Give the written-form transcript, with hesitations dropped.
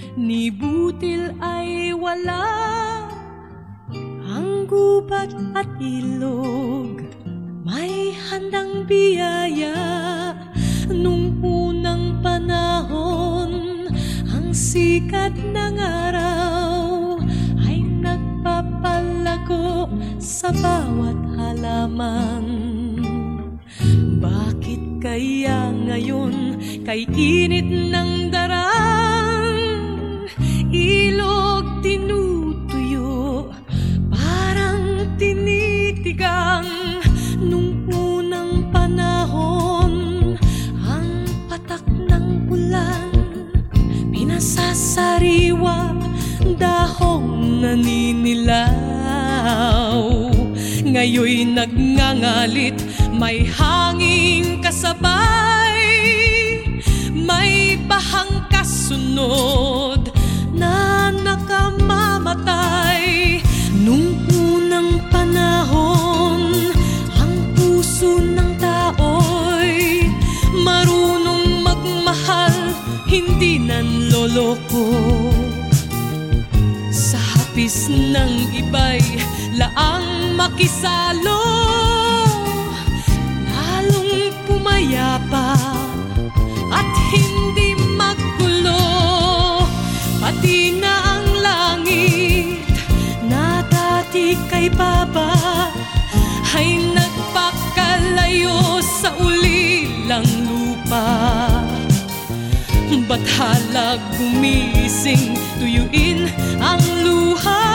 ni butil ay wala, ang gubat at ilog may handang biyaya. Nung unang panahon, ang sikat ng araw ay nagpapalago sa bawat halaman. Bakit kaya ngayon kay init ng darang ilog tinutuyo, parang tinitigang? Nung unang panahon, ang patak ng ulan pinasasariwa, dahong naninilaw. Ngayon'y nagngangalit, may hanging kasabay, may bahang kasunod na nakamamatay. Nung unang panahon, ang puso ng tao'y marunong magmahal, hindi nanloloko. Sa hapis ng iba'y laang makisalo, lalong pumayapa at hindi maggulo. Pati na ang langit na dati kay Baba ay nagpakalayo sa ulilang lupa. Ba't halag gumising, tuyuin ang luha?